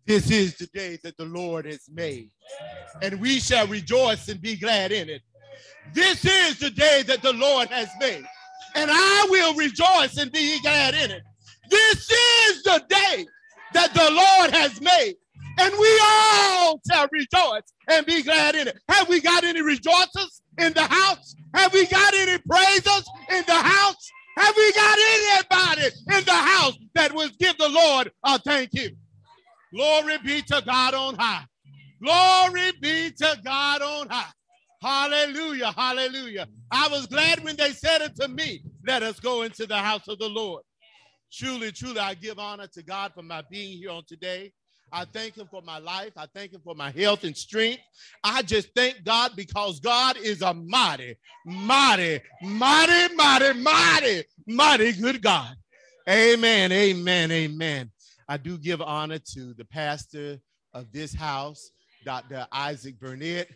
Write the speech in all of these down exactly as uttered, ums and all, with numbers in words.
This is the day that the Lord has made, and we shall rejoice and be glad in it. This is the day that the Lord has made, and I will rejoice and be glad in it. This is the day that the Lord has made, and we all shall rejoice and be glad in it. Have we got any rejoicers in the house? Have we got any praisers in the house? Have we got anybody in the house that will give the Lord a thank you? Glory be to God on high. Glory be to God on high. Hallelujah, hallelujah. I was glad when they said it to me, let us go into the house of the Lord. Truly, truly, I give honor to God for my being here on today. I thank him for my life. I thank him for my health and strength. I just thank God because God is a mighty, mighty, mighty, mighty, mighty, mighty good God. Amen, amen, amen. I do give honor to the pastor of this house, Doctor Isaac Burnett,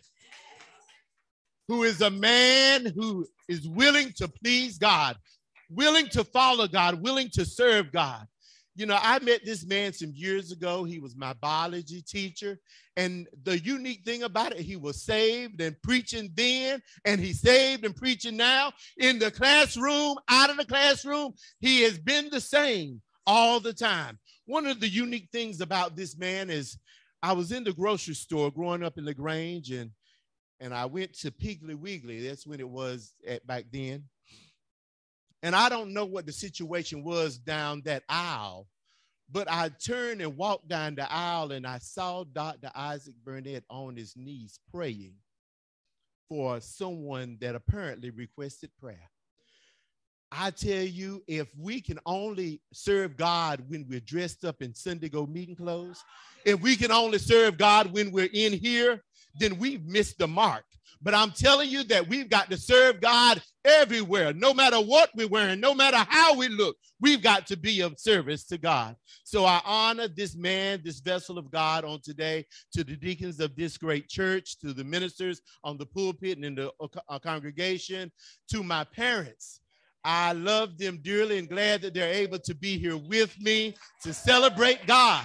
who is a man who is willing to please God, willing to follow God, willing to serve God. You know, I met this man some years ago. He was my biology teacher. And the unique thing about it, he was saved and preaching then, and he's saved and preaching now. In the classroom, out of the classroom, he has been the same all the time. One of the unique things about this man is I was in the grocery store growing up in LaGrange, and, and I went to Piggly Wiggly. That's when it was at back then. And I don't know what the situation was down that aisle, but I turned and walked down the aisle, and I saw Doctor Isaac Burnett on his knees praying for someone that apparently requested prayer. I tell you, if we can only serve God when we're dressed up in Sunday go meeting clothes, if we can only serve God when we're in here, then we've missed the mark. But I'm telling you that we've got to serve God everywhere, no matter what we're wearing, no matter how we look, we've got to be of service to God. So I honor this man, this vessel of God on today, to the deacons of this great church, to the ministers on the pulpit and in the uh, congregation, to my parents. I love them dearly and glad that they're able to be here with me to celebrate God.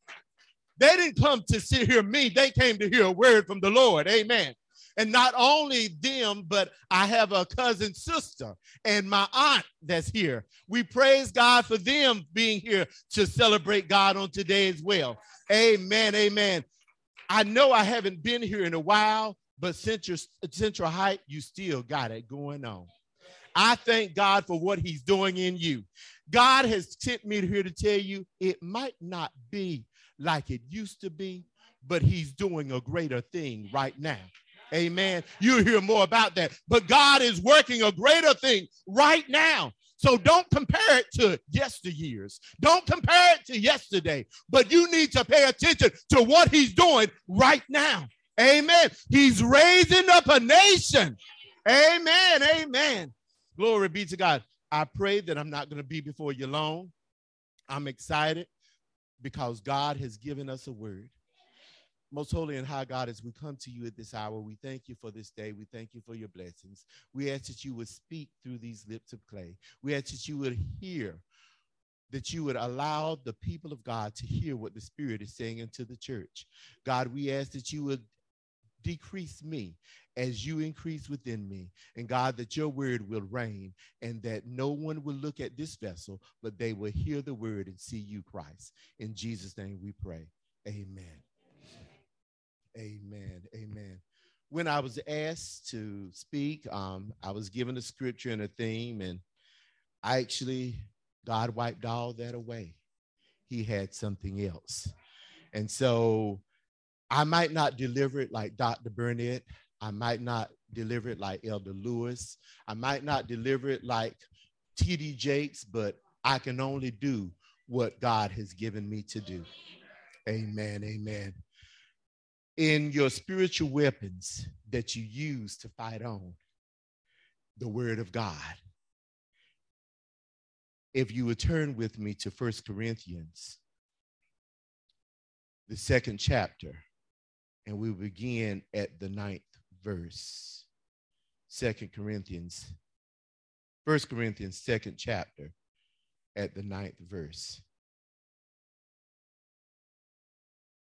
They didn't come to sit hear me. They came to hear a word from the Lord. Amen. And not only them, but I have a cousin sister and my aunt that's here. We praise God for them being here to celebrate God on today as well. Amen, amen. I know I haven't been here in a while, but Central, Central Heights, you still got it going on. I thank God for what he's doing in you. God has sent me here to tell you it might not be like it used to be, but he's doing a greater thing right now. Amen. You'll hear more about that. But God is working a greater thing right now. So don't compare it to yesteryears. Don't compare it to yesterday. But you need to pay attention to what he's doing right now. Amen. He's raising up a nation. Amen. Amen. Glory be to God. I pray that I'm not going to be before you long. I'm excited because God has given us a word. Most holy and high God, as we come to you at this hour, we thank you for this day. We thank you for your blessings. We ask that you would speak through these lips of clay. We ask that you would hear, that you would allow the people of God to hear what the Spirit is saying into the church. God, we ask that you would decrease me as you increase within me. And God, that your word will reign and that no one will look at this vessel, but they will hear the word and see you, Christ. In Jesus' name we pray. Amen. Amen. Amen. When I was asked to speak, um, I was given a scripture and a theme, and I actually, God wiped all that away. He had something else. And so I might not deliver it like Doctor Burnett. I might not deliver it like Elder Lewis. I might not deliver it like T D Jakes, but I can only do what God has given me to do. Amen. Amen. In your spiritual weapons that you use to fight on, the word of God. If you would turn with me to First Corinthians, the second chapter, and we begin at the ninth verse. Second Corinthians, First Corinthians, second chapter, at the ninth verse.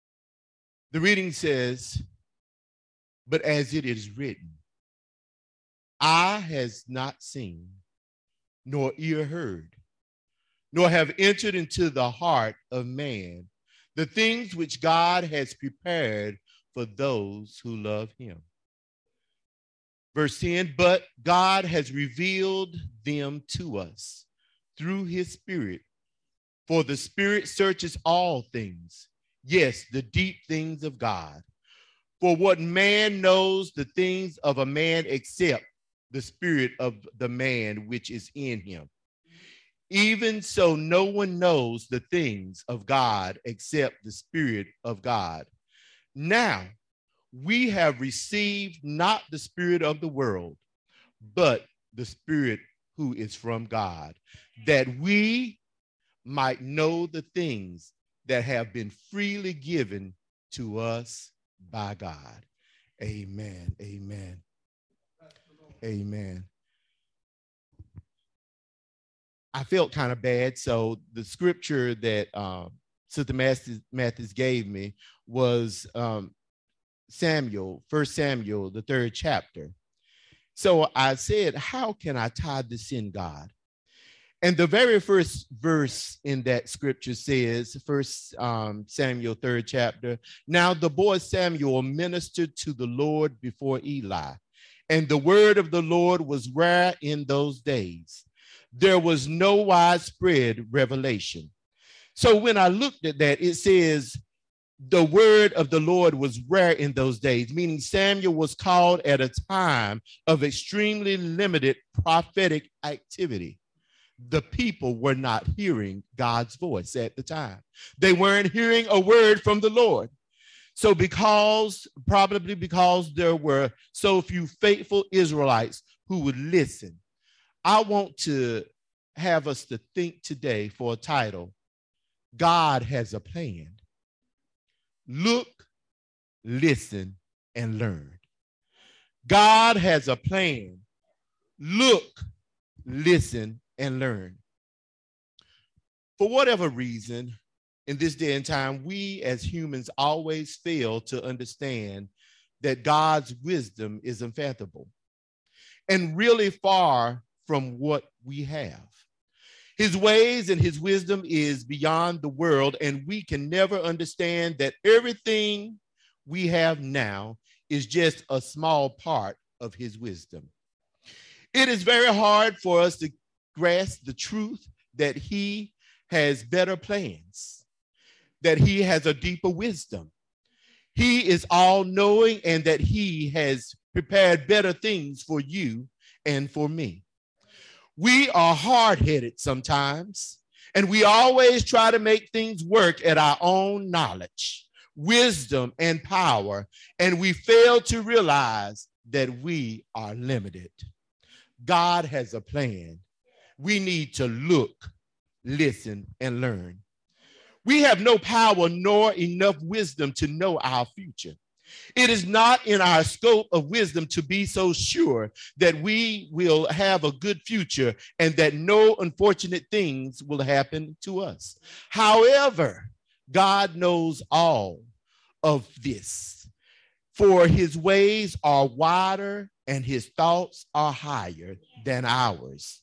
The reading says, but as it is written, eye has not seen, nor ear heard, nor have entered into the heart of man the things which God has prepared for those who love him. Verse ten, but God has revealed them to us through his Spirit, for the Spirit searches all things, yes, the deep things of God. For what man knows the things of a man except the spirit of the man which is in him? Even so, no one knows the things of God except the Spirit of God. Now, we have received not the spirit of the world, but the Spirit who is from God, that we might know the things that have been freely given to us by God. Amen. Amen. Amen. I felt kind of bad. So the scripture that um, Sister Mathis, Mathis gave me was um, Samuel, First Samuel, the third chapter. So I said, how can I tie this in, God? And the very first verse in that scripture says, First um, Samuel, third chapter, now the boy Samuel ministered to the Lord before Eli, and the word of the Lord was rare in those days. There was no widespread revelation. So when I looked at that, it says the word of the Lord was rare in those days, meaning Samuel was called at a time of extremely limited prophetic activity. The people were not hearing God's voice at the time. They weren't hearing a word from the Lord. So because, probably because there were so few faithful Israelites who would listen, I want to have us to think today for a title, God has a plan. Look, listen, and learn. God has a plan. Look, listen, and learn. For whatever reason, in this day and time, we as humans always fail to understand that God's wisdom is unfathomable and really far from what we have. His ways and his wisdom is beyond the world, and we can never understand that everything we have now is just a small part of his wisdom. It is very hard for us to grasp the truth that he has better plans, that he has a deeper wisdom. He is all-knowing, and that he has prepared better things for you and for me. We are hard-headed sometimes, and we always try to make things work at our own knowledge, wisdom, and power, and we fail to realize that we are limited. God has a plan. We need to look, listen, and learn. We have no power nor enough wisdom to know our future. It is not in our scope of wisdom to be so sure that we will have a good future and that no unfortunate things will happen to us. However, God knows all of this, for his ways are wider and his thoughts are higher than ours.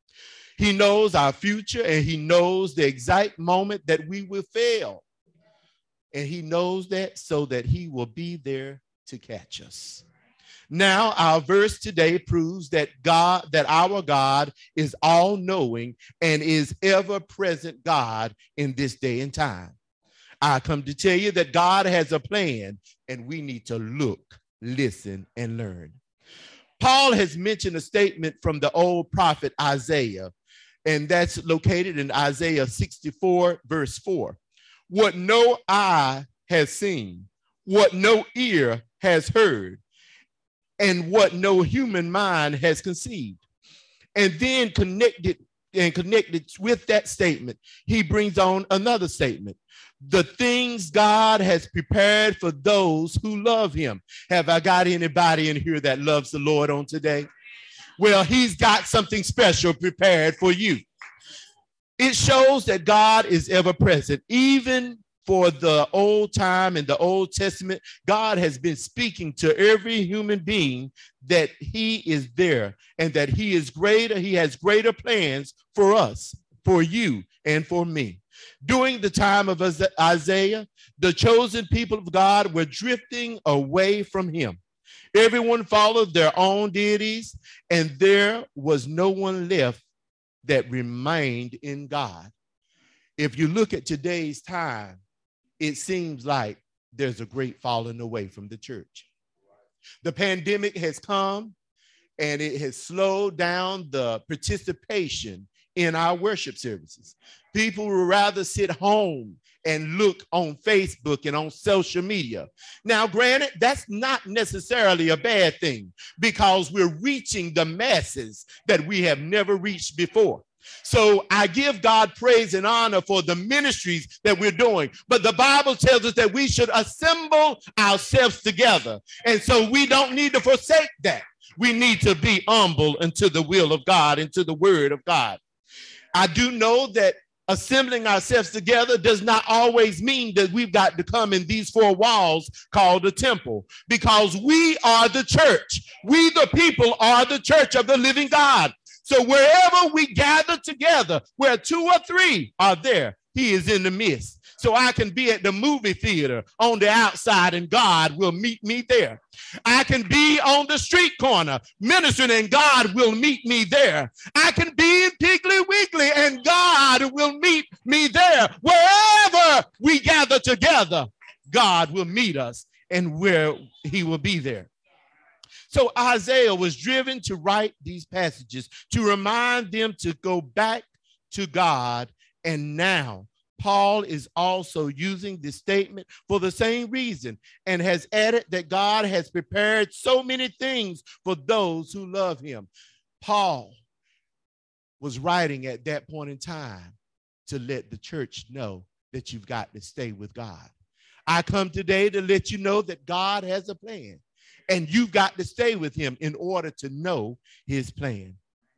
He knows our future, and he knows the exact moment that we will fail. And he knows that so that he will be there to catch us. Now, our verse today proves that God, that our God is all-knowing and is ever-present God in this day and time. I come to tell you that God has a plan, and we need to look, listen, and learn. Paul has mentioned a statement from the old prophet Isaiah, and that's located in Isaiah sixty-four, verse four. What no eye has seen, what no ear has heard, and what no human mind has conceived. And then connected and connected with that statement, he brings on another statement. The things God has prepared for those who love him. Have I got anybody in here that loves the Lord on today? Well, he's got something special prepared for you. It shows that God is ever present, even for the old time and the Old Testament, God has been speaking to every human being that he is there and that he is greater. He has greater plans for us, for you, and for me. During the time of Isaiah, the chosen people of God were drifting away from him. Everyone followed their own deities, and there was no one left that remained in God. If you look at today's time, it seems like there's a great falling away from the church. The pandemic has come, and it has slowed down the participation in our worship services. People would rather sit home and look on Facebook and on social media. Now, granted, that's not necessarily a bad thing because we're reaching the masses that we have never reached before. So I give God praise and honor for the ministries that we're doing. But the Bible tells us that we should assemble ourselves together. And so we don't need to forsake that. We need to be humble unto the will of God and to the word of God. I do know that assembling ourselves together does not always mean that we've got to come in these four walls called the temple, because we are the church. We, the people, are the church of the living God. So wherever we gather together, where two or three are there, he is in the midst. So I can be at the movie theater on the outside and God will meet me there. I can be on the street corner ministering and God will meet me there. I can be in Piggly Wiggly and God will meet me there. Wherever we gather together, God will meet us and where he will be there. So Isaiah was driven to write these passages to remind them to go back to God. And now Paul is also using this statement for the same reason and has added that God has prepared so many things for those who love him. Paul was writing at that point in time to let the church know that you've got to stay with God. I come today to let you know that God has a plan and you've got to stay with him in order to know his plan.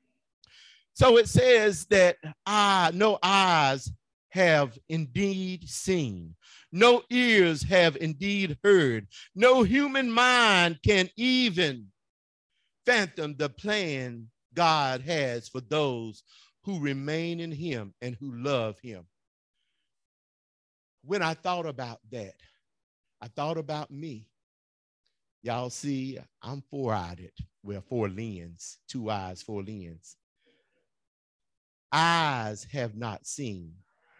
So it says that ah, no eyes have indeed seen, no ears have indeed heard, no human mind can even fathom the plan God has for those who remain in him and who love him. When I thought about that, I thought about me. Y'all see, I'm four-eyed. Well, four limbs, two eyes, four limbs. Eyes have not seen.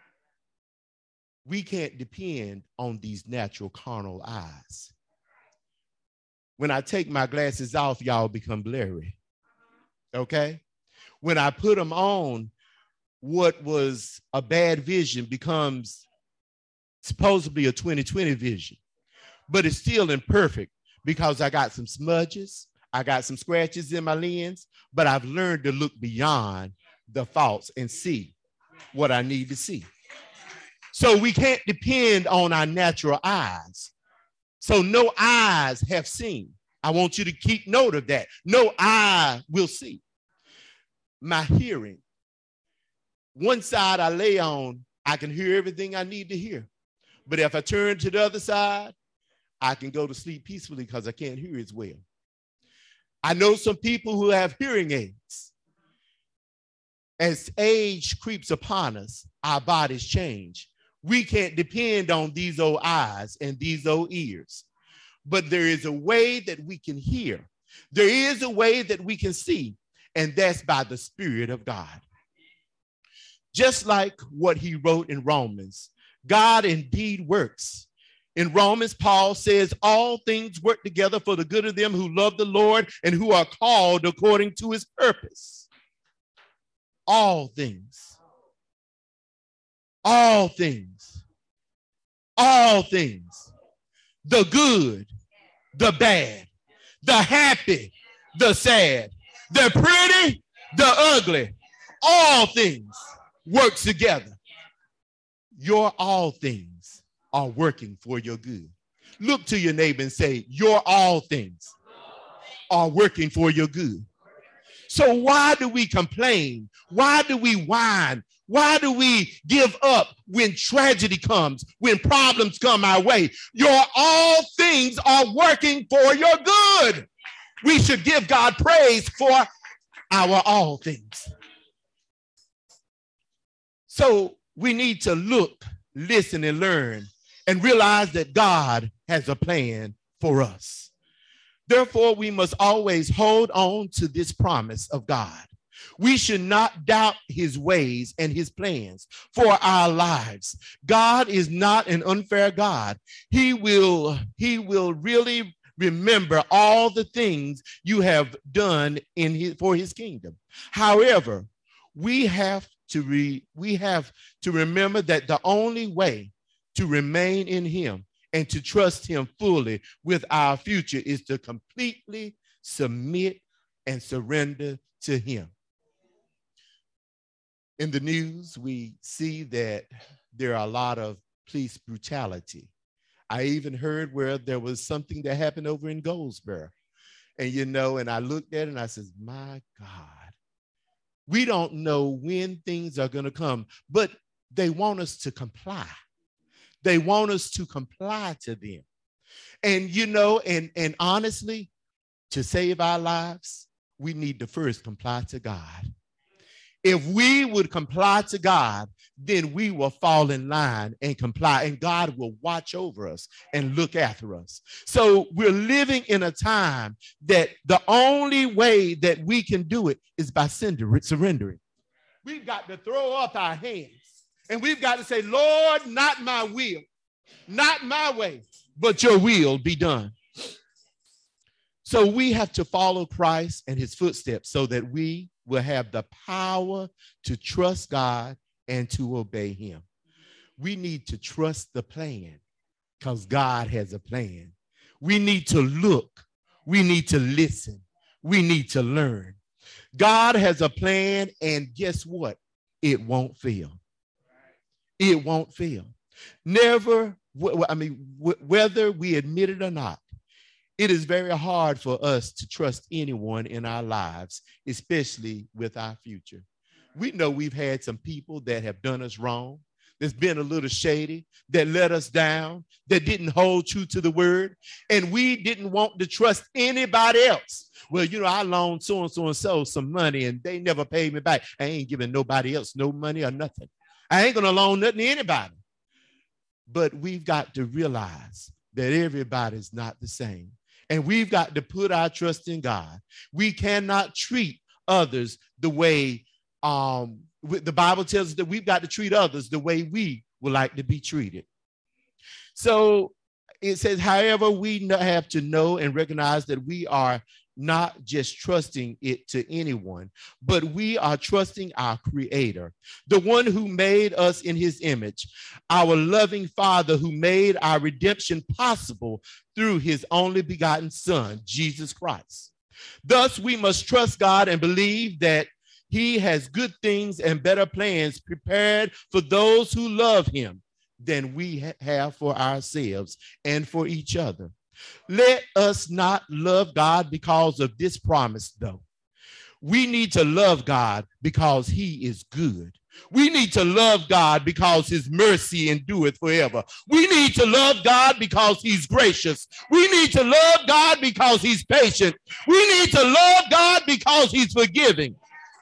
We can't depend on these natural carnal eyes. When I take my glasses off, y'all become blurry. Okay? When I put them on, what was a bad vision becomes supposedly a twenty twenty vision, but it's still imperfect because I got some smudges, I got some scratches in my lens, but I've learned to look beyond the faults and see what I need to see. So we can't depend on our natural eyes. So no eyes have seen. I want you to keep note of that. No eye will see. My hearing. One side I lay on, I can hear everything I need to hear. But if I turn to the other side, I can go to sleep peacefully because I can't hear as well. I know some people who have hearing aids. As age creeps upon us, our bodies change. We can't depend on these old eyes and these old ears. But there is a way that we can hear. There is a way that we can see, and that's by the Spirit of God. Just like what he wrote in Romans, God indeed works. In Romans, Paul says, all things work together for the good of them who love the Lord and who are called according to his purpose. All things. All things. All things. The good, the bad, the happy, the sad, the pretty, the ugly. All things work together. Your all things are working for your good. Look to your neighbor and say, your all things are working for your good. So why do we complain? Why do we whine? Why do we give up when tragedy comes, when problems come our way? Your all things are working for your good. We should give God praise for our all things. So we need to look, listen, and learn and realize that God has a plan for us. Therefore, we must always hold on to this promise of God. We should not doubt his ways and his plans for our lives. God is not an unfair God. He will, he will really remember all the things you have done in his, for his kingdom. However, we have to re, we have to remember that the only way to remain in him and to trust him fully with our future is to completely submit and surrender to him. In the news, we see that there are a lot of police brutality. I even heard where there was something that happened over in Goldsboro. And, you know, and I looked at it and I said, my God, we don't know when things are going to come, but they want us to comply. They want us to comply to them. And, you know, and, and honestly, to save our lives, we need to first comply to God. If we would comply to God, then we will fall in line and comply, and God will watch over us and look after us. So we're living in a time that the only way that we can do it is by surrendering. We've got to throw up our hands, and we've got to say, Lord, not my will, not my way, but your will be done. So we have to follow Christ and his footsteps so that we will have the power to trust God and to obey him. We need to trust the plan because God has a plan. We need to look. We need to listen. We need to learn. God has a plan, and guess what? It won't fail. It won't fail. Never, I mean, whether we admit it or not, it is very hard for us to trust anyone in our lives, especially with our future. We know we've had some people that have done us wrong, that's been a little shady, that let us down, that didn't hold true to the word, and we didn't want to trust anybody else. Well, you know, I loaned so-and-so and so some money, and they never paid me back. I ain't giving nobody else no money or nothing. I ain't going to loan nothing to anybody. But we've got to realize that everybody's not the same. And we've got to put our trust in God. We cannot treat others the way um, the Bible tells us that we've got to treat others the way we would like to be treated. So it says, however, we have to know and recognize that we are not just trusting it to anyone, but we are trusting our Creator, the one who made us in his image, our loving Father who made our redemption possible through his only begotten Son, Jesus Christ. Thus, we must trust God and believe that he has good things and better plans prepared for those who love him than we ha- have for ourselves and for each other. Let us not love God because of this promise, though. We need to love God because he is good. We need to love God because his mercy endureth forever. We need to love God because he's gracious. We need to love God because he's patient. We need to love God because he's forgiving.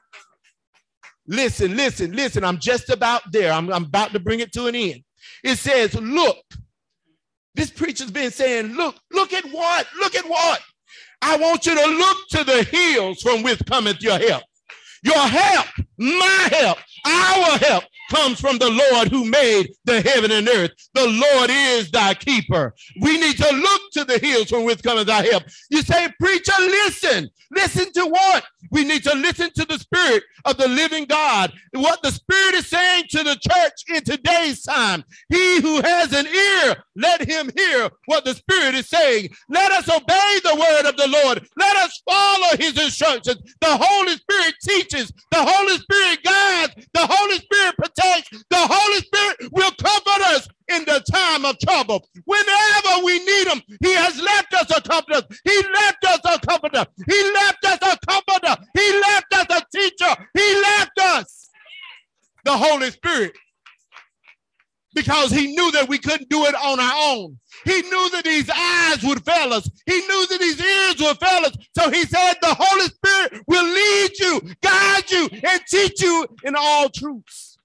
Listen, listen, listen. I'm just about there. I'm, I'm about to bring it to an end. It says, look. This preacher's been saying, look, look at what? Look at what? I want you to look to the hills from which cometh your help. Your help, my help, our help comes from the Lord who made the heaven and earth. The Lord is thy keeper. We need to look to the hills from which cometh our help. You say, preacher, listen. Listen to what? We need to listen to the Spirit of the living God. What the Spirit is saying to the church in today's time. He who has an ear, let him hear what the Spirit is saying. Let us obey the word of the Lord. Let us follow his instructions. The Holy Spirit teaches. The Holy Spirit guides. The Holy Spirit protects. The Holy Spirit will comfort us in the time of trouble. Whenever we need him, he has left us a comforter. He left us a comforter. He left us a comforter. He left us a teacher. He left us the Holy Spirit because he knew that we couldn't do it on our own. He knew that these eyes would fail us. He knew that these ears would fail us. So he said the Holy Spirit will lead you, guide you, and teach you in all truths.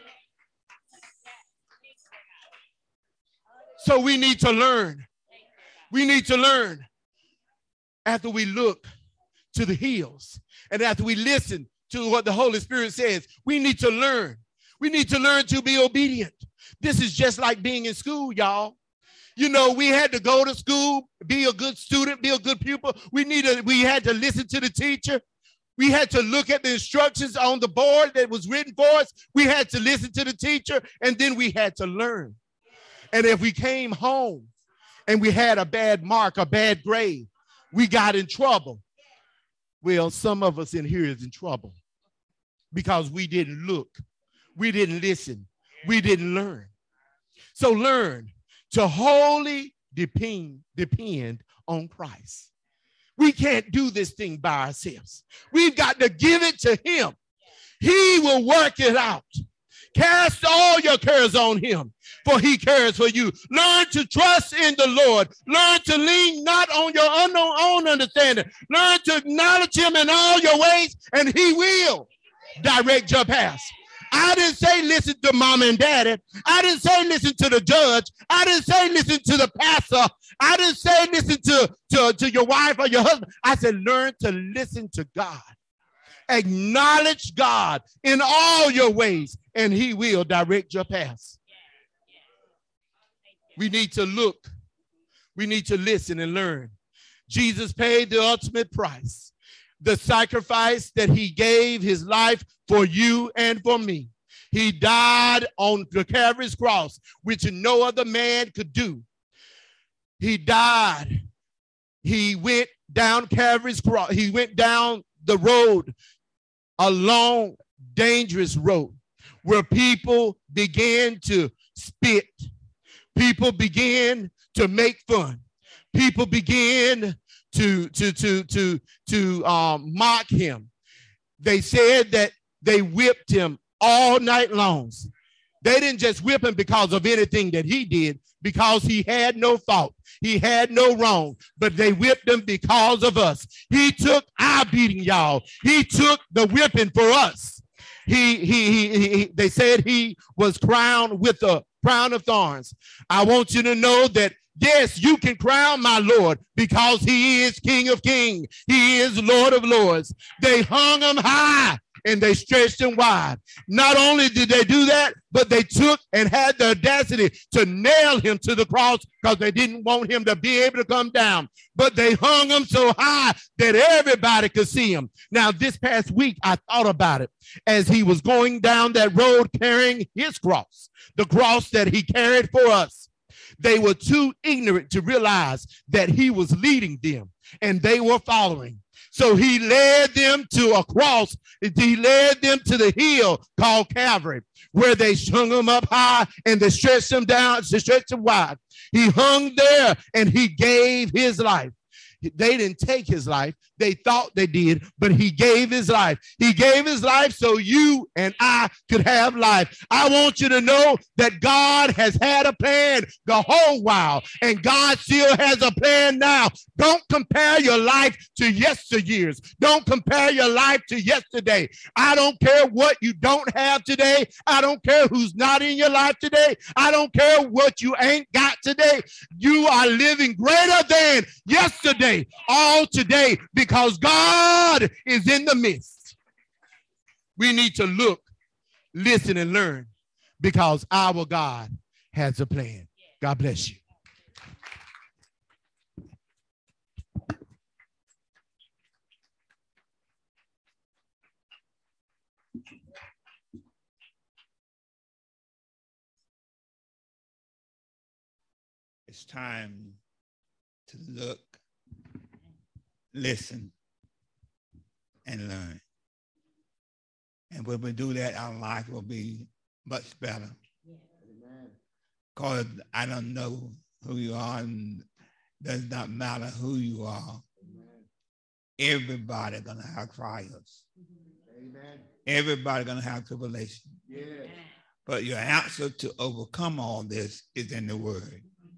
So we need to learn. We need to learn after we look to the hills and after we listen to what the Holy Spirit says. We need to learn. We need to learn to be obedient. This is just like being in school, y'all. You know, we had to go to school, be a good student, be a good pupil. We needed, we had to listen to the teacher. We had to look at the instructions on the board that was written for us. We had to listen to the teacher, and then we had to learn. And if we came home and we had a bad mark, a bad grade, we got in trouble. Well, some of us in here is in trouble because we didn't look. We didn't listen. We didn't learn. So learn to wholly depend, depend on Christ. We can't do this thing by ourselves. We've got to give it to him. He will work it out. Cast all your cares on him, for he cares for you. Learn to trust in the Lord. Learn to lean not on your unknown own understanding. Learn to acknowledge him in all your ways, and he will direct your path. I didn't say listen to mom and daddy. I didn't say listen to the judge. I didn't say listen to the pastor. I didn't say listen to, to, to your wife or your husband. I said learn to listen to God. Acknowledge God in all your ways, and he will direct your path. We need to look. We need to listen and learn. Jesus paid the ultimate price. The sacrifice that he gave his life for you and for me. He died on the Calvary's cross, which no other man could do. He died. He went down Calvary's cross. He went down the road, a long, dangerous road, where people began to spit. People began to make fun. People began to to to to to um, mock him. They said that they whipped him all night long. They didn't just whip him because of anything that he did, because he had no fault. He had no wrong, but they whipped him because of us. He took our beating, y'all. He took the whipping for us. He, he, he, he, they said he was crowned with a crown of thorns. I want you to know that yes, you can crown my Lord because he is King of Kings. He is Lord of Lords. They hung him high and they stretched him wide. Not only did they do that, but they took and had the audacity to nail him to the cross because they didn't want him to be able to come down. But they hung him so high that everybody could see him. Now, this past week, I thought about it as he was going down that road carrying his cross, the cross that he carried for us. They were too ignorant to realize that he was leading them and they were following. So he led them to a cross. He led them to the hill called Calvary, where they hung him up high and they stretched him down, they stretched him wide. He hung there and he gave his life. They didn't take his life. They thought they did, but he gave his life. He gave his life so you and I could have life. I want you to know that God has had a plan the whole while, and God still has a plan now. Don't compare your life to yesteryears. Don't compare your life to yesterday. I don't care what you don't have today. I don't care who's not in your life today. I don't care what you ain't got today. You are living greater than yesterday. All today, because God is in the midst. We need to look, listen, and learn, because our God has a plan. God bless you. It's time to look, listen, and learn. And when we do that, our life will be much better. Because I don't know who you are, and it does not matter who you are. Everybody gonna have trials. Amen. Everybody gonna have tribulation. Yes. But your answer to overcome all this is in the word.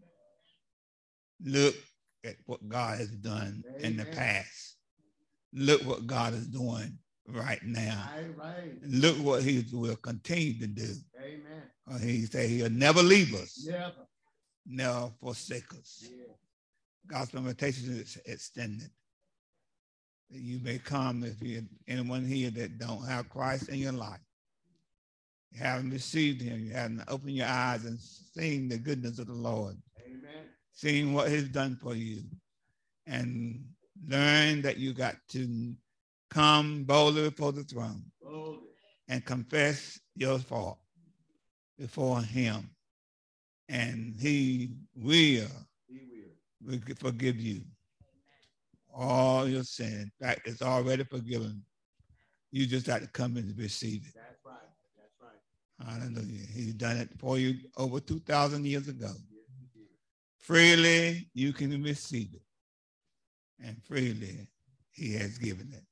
Look at what God has done Amen. In the past. Look what God is doing right now. Right, right. Look what he will continue to do. Amen. Uh, he said he'll never leave us. Never. Never forsake us. Yeah. Gospel invitation is extended. You may come if you anyone here that don't have Christ in your life. You haven't received him. You haven't opened your eyes and seen the goodness of the Lord. Amen. Seeing what he's done for you. And learn that you got to come boldly before the throne boldly. And confess your fault before him. And he will, he will. forgive you all your sin. In fact, it's already forgiven. You just got to come and receive it. That's right. That's right. Hallelujah. He's done it for you over two thousand years ago. Freely you can receive it. And freely he has given it.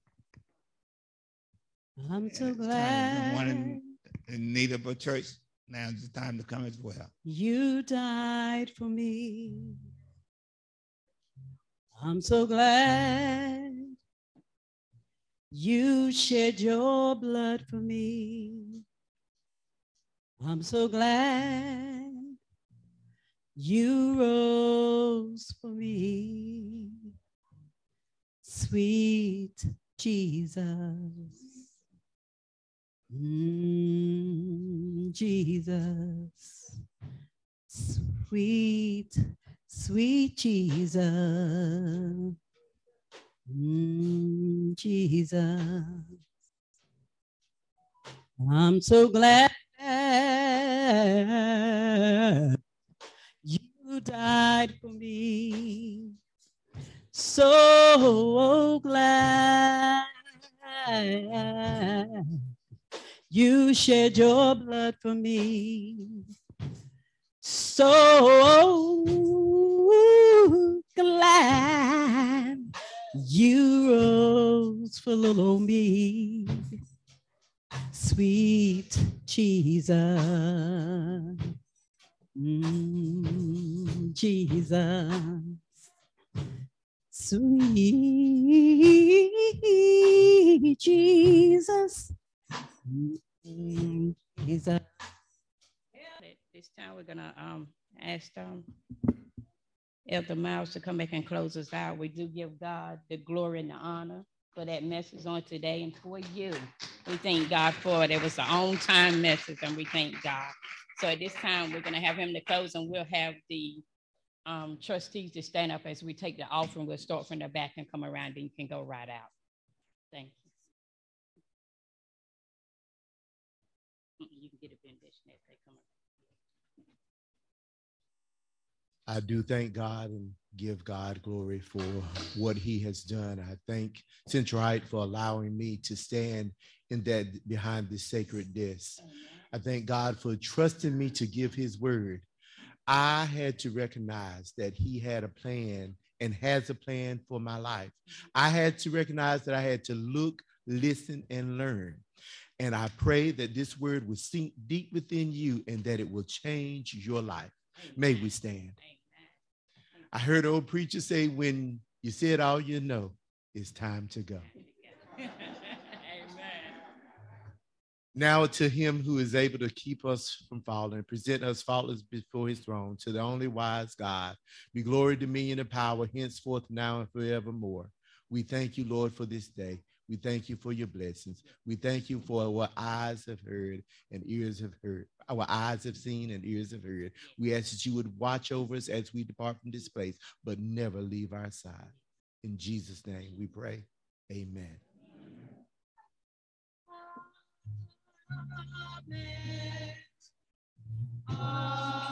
I'm so glad. Someone in, in need of a church, now is the time to come as well. You died for me. I'm so glad you shed your blood for me. I'm so glad you rose for me. Sweet Jesus. Mm, Jesus. Sweet, sweet Jesus. Mm, Jesus. I'm so glad you died for me. So glad you shed your blood for me. So glad you rose for little me. Sweet Jesus. Mm, Jesus. Sweet Jesus. Mm, Jesus. This time we're gonna um, ask um, Elder Miles to come back and close us out. We do give God the glory and the honor for that message on today and for you. We thank God for it. It was an on-time message and we thank God. So at this time, we're gonna have him to close and we'll have the um, trustees to stand up as we take the offering. We'll start from the back and come around and you can go right out. Thank you. You can get a benediction as they come around. I do thank God and give God glory for what he has done. I thank Centrite for allowing me to stand in that behind this sacred desk. I thank God for trusting me to give his word. I had to recognize that he had a plan and has a plan for my life. I had to recognize that I had to look, listen, and learn. And I pray that this word will sink deep within you and that it will change your life. May we stand. I heard old preacher say, when you said all you know, it's time to go. Now to him who is able to keep us from falling, present us faultless before his throne, to the only wise God, be glory, dominion, and power, henceforth, now, and forevermore. We thank you, Lord, for this day. We thank you for your blessings. We thank you for what eyes have heard and ears have heard. Our eyes have seen and ears have heard. We ask that you would watch over us as we depart from this place, but never leave our side. In Jesus' name we pray. Amen. Amen. Amen.